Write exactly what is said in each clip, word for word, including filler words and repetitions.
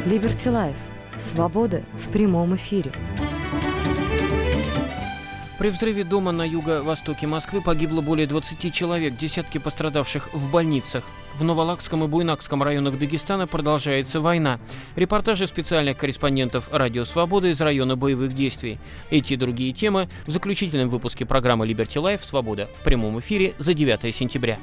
Liberty Life. Свобода в прямом эфире. При взрыве дома на юго-востоке Москвы погибло более двадцати человек, десятки пострадавших в больницах. В Новолакском и Буйнакском районах Дагестана продолжается война. Репортажи специальных корреспондентов «Радио Свобода» из района боевых действий. Эти и другие темы в заключительном выпуске программы Liberty Life «Свобода» в прямом эфире за девятое сентября.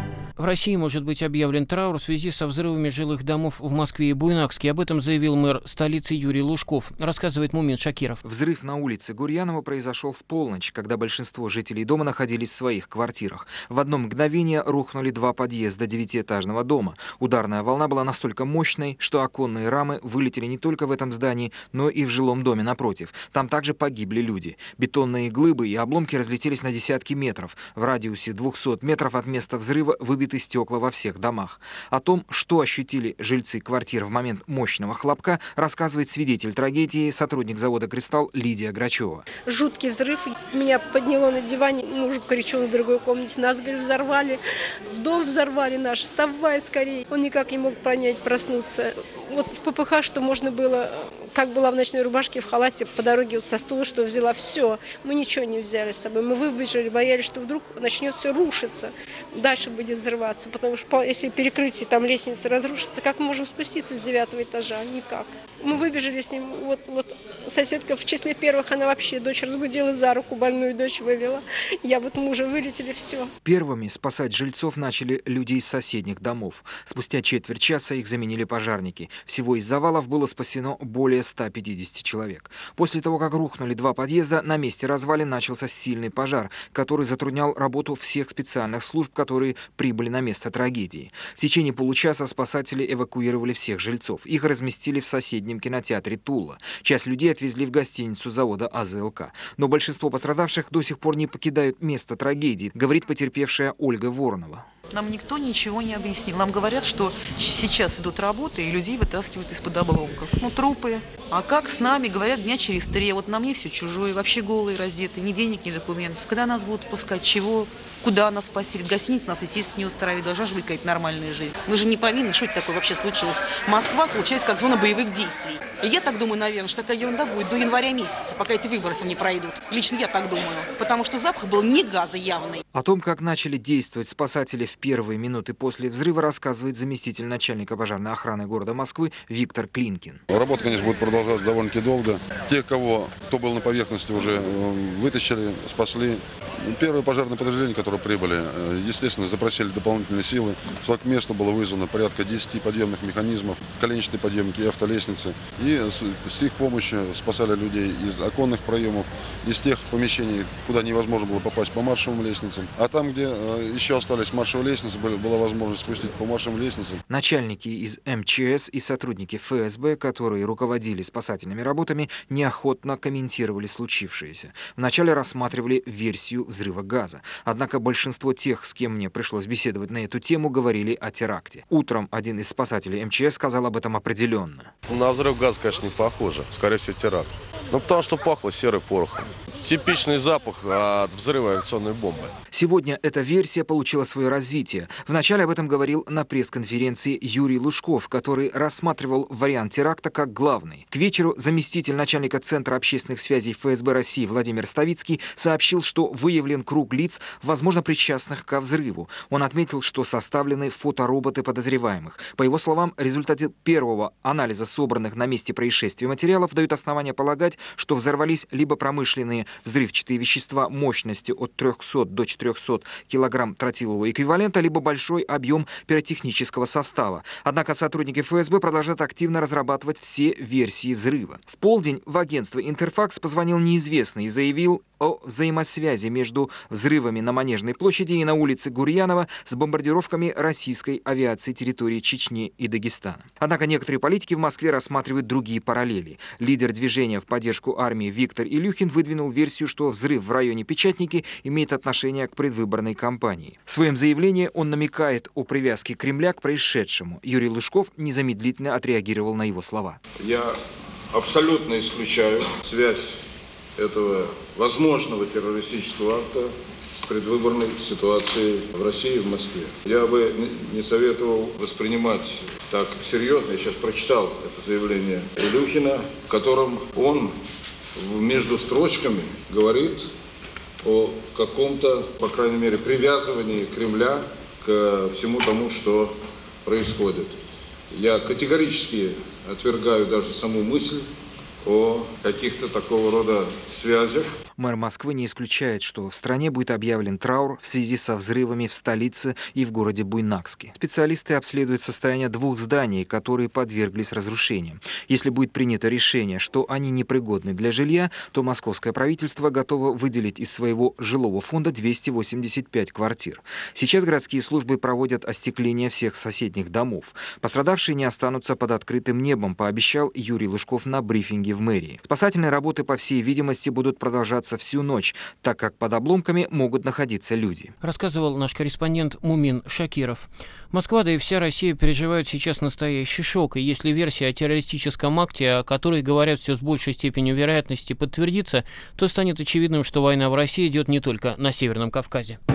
В России может быть объявлен траур в связи со взрывами жилых домов в Москве и Буйнакске. Об этом заявил мэр столицы Юрий Лужков. Рассказывает Мумин Шакиров. Взрыв на улице Гурьянова произошел в полночь, когда большинство жителей дома находились в своих квартирах. В одно мгновение рухнули два подъезда девятиэтажного дома. Ударная волна была настолько мощной, что оконные рамы вылетели не только в этом здании, но и в жилом доме напротив. Там также погибли люди. Бетонные глыбы и обломки разлетелись на десятки метров. В радиусе двухсот метров от места взрыва выбиты стекла во всех домах. О том, что ощутили жильцы квартир в момент мощного хлопка, рассказывает свидетель трагедии, сотрудник завода «Кристалл» Лидия Грачева. Жуткий взрыв. Меня подняло на диване. Муж кричал на другой комнате. Нас, говорит, взорвали. В дом взорвали наш. Вставай скорее. Он никак не мог понять, проснуться. Вот в ППХ, что можно было, как была в ночной рубашке, в халате, по дороге со стула, что взяла, все. Мы ничего не взяли с собой. Мы выбежали, боялись, что вдруг начнет все рушиться. Дальше будет взрываться, потому что если перекрытие, там лестница разрушится, как мы можем спуститься с девятого этажа? Никак. Мы выбежали с ним, вот, вот соседка в числе первых, она вообще дочь разбудила за руку, больную дочь вывела. Я вот мужа, вылетели, все. Первыми спасать жильцов начали люди из соседних домов. Спустя четверть часа их заменили пожарники. Всего из завалов было спасено более ста пятидесяти человек. После того, как рухнули два подъезда, на месте развалин начался сильный пожар, который затруднял работу всех специальных служб, которые прибыли на место трагедии. В течение получаса спасатели эвакуировали всех жильцов. Их разместили в соседнем кинотеатре «Тула». Часть людей отвезли в гостиницу завода А З Л К. Но большинство пострадавших до сих пор не покидают место трагедии, говорит потерпевшая Ольга Воронова. Нам никто ничего не объяснил. Нам говорят, что сейчас идут работы, и людей вытаскивают из-под обломков. Ну, трупы. А как с нами, говорят, дня через три. Вот на мне все чужое, вообще голые, раздетые, ни денег, ни документов. Когда нас будут пускать, чего, куда нас поселят? Гостиница нас, естественно, не устраивает. Должна же быть какая-то нормальная жизнь. Мы же не повинны, что это такое вообще случилось. Москва получается как зона боевых действий. И я так думаю, наверное, что такая ерунда будет до января месяца, пока эти выбросы не пройдут. Лично я так думаю. Потому что запах был не газа явный. О том, как начали действовать спасатели в первые минуты после взрыва, рассказывает заместитель начальника пожарной охраны города Москвы Виктор Клинкин. Работа, конечно, будет продолжаться довольно-таки долго. Тех, кого, кто был на поверхности, уже вытащили, спасли. Первые пожарные подразделения, которые прибыли, естественно, запросили дополнительные силы. К месту было вызвано порядка десяти подъемных механизмов, коленчатые подъемники и автолестницы. И с их помощью спасали людей из оконных проемов, из тех помещений, куда невозможно было попасть по маршевым лестницам. А там, где еще остались маршевые лестницы, была возможность спустить по маршевым лестницам. Начальники из Эм Че Эс и сотрудники Эф Эс Бэ, которые руководили спасательными работами, неохотно комментировали случившееся. Вначале рассматривали версию взрыва газа. Однако большинство тех, с кем мне пришлось беседовать на эту тему, говорили о теракте. Утром один из спасателей Эм Че Эс сказал об этом определенно. На взрыв газа, конечно, не похоже. Скорее всего, теракт. Ну, потому что пахло серой порохом. Типичный запах от взрыва авиационной бомбы. Сегодня эта версия получила свое развитие. Вначале об этом говорил на пресс-конференции Юрий Лужков, который рассматривал вариант теракта как главный. К вечеру заместитель начальника Центра общественных связей Эф Эс Бэ России Владимир Ставицкий сообщил, что выявлен круг лиц, возможно, причастных ко взрыву. Он отметил, что составлены фотороботы подозреваемых. По его словам, результаты первого анализа собранных на месте происшествия материалов дают основания полагать, что взорвались либо промышленные взрывчатые вещества мощностью от трехсот до четырехсот килограмм тротилового эквивалента, либо большой объем пиротехнического состава. Однако сотрудники Эф Эс Бэ продолжают активно разрабатывать все версии взрыва. В полдень в агентство «Интерфакс» позвонил неизвестный и заявил о взаимосвязи между взрывами на Манежной площади и на улице Гурьянова с бомбардировками российской авиации территории Чечни и Дагестана. Однако некоторые политики в Москве рассматривают другие параллели. Лидер движения в поддержку армии Виктор Илюхин выдвинул версию, что взрыв в районе Печатники имеет отношение к предвыборной кампании. В своем заявлении он намекает о привязке Кремля к происшедшему. Юрий Лужков незамедлительно отреагировал на его слова. Я абсолютно исключаю связь этого возможного террористического акта с предвыборной ситуации в России и в Москве. Я бы не советовал воспринимать так серьезно. Я сейчас прочитал это заявление Илюхина, в котором он между строчками говорит о каком-то, по крайней мере, привязывании Кремля к всему тому, что происходит. Я категорически отвергаю даже саму мысль о каких-то такого рода связях. Мэр Москвы не исключает, что в стране будет объявлен траур в связи со взрывами в столице и в городе Буйнакске. Специалисты обследуют состояние двух зданий, которые подверглись разрушениям. Если будет принято решение, что они непригодны для жилья, то московское правительство готово выделить из своего жилого фонда двести восемьдесят пять квартир. Сейчас городские службы проводят остекление всех соседних домов. Пострадавшие не останутся под открытым небом, пообещал Юрий Лужков на брифинге в мэрии. Спасательные работы, по всей видимости, будут продолжаться всю ночь, так как под обломками могут находиться люди. Рассказывал наш корреспондент Мумин Шакиров. Москва, да и вся Россия переживают сейчас настоящий шок. И если версия о террористическом акте, о которой говорят все с большей степенью вероятности, подтвердится, то станет очевидным, что война в России идет не только на Северном Кавказе.